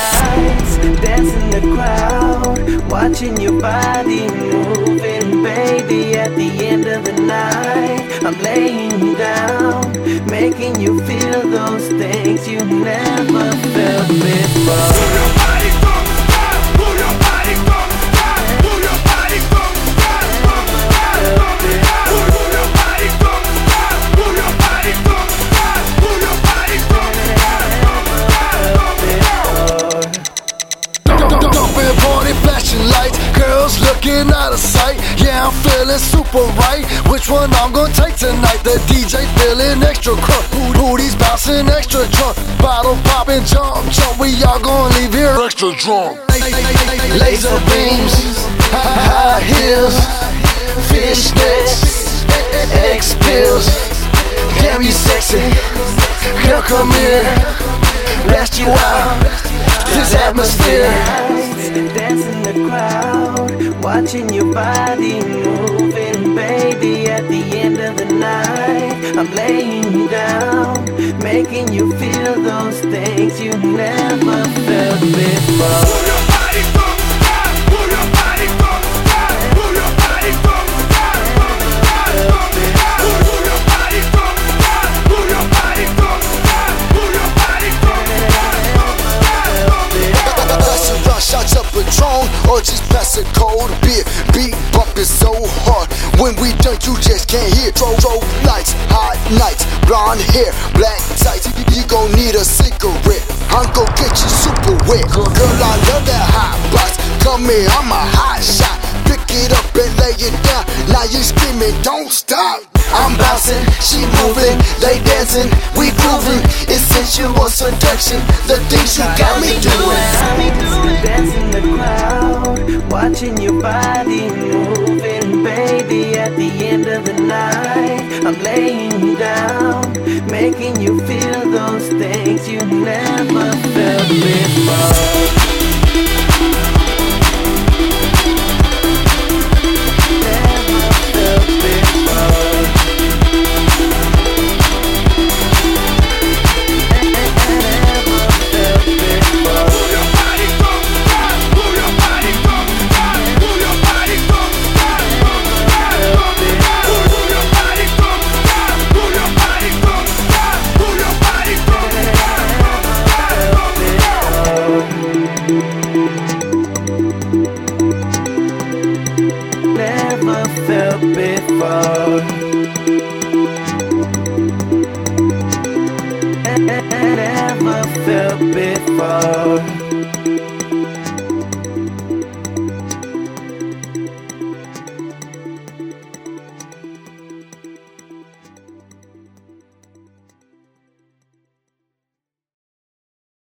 lights, dancing the crowd, watching your body moving, baby. At the end of the night, I'm laying you down, making you feel those things you never felt before. Girls looking out of sight, yeah, I'm feeling super right. Which one I'm gonna take tonight? The DJ feeling extra crunk, booties bouncing extra drunk, bottle popping, jump, we all gonna leave here extra drunk. Laser beams, high heels, fishnets, X pills. Damn, you sexy, girl, come here, rest you out, this atmosphere. Dancing the crowd, watching your body moving, baby. At the end of the night, I'm laying you down, making you feel those things you never felt before. Shots of Patron, or just pass a cold beer. Beat bumping so hard, when we done you just can't hear. Strobe lights, hot nights, blonde hair, black tights. You gon' need a cigarette, I'm gon' get you super wet. Girl, I love that hot box, come here, I'm a hot shot. Pick it up and lay it down, now you screaming, don't stop. I'm bouncing, she moving, they dancing, we grooving. It's sensual seduction, the things you got me doing. Dancing the crowd, watching your body moving, baby. At the end of the night, I'm laying you down, making you feel those things you never felt before. Never felt before. Never felt before.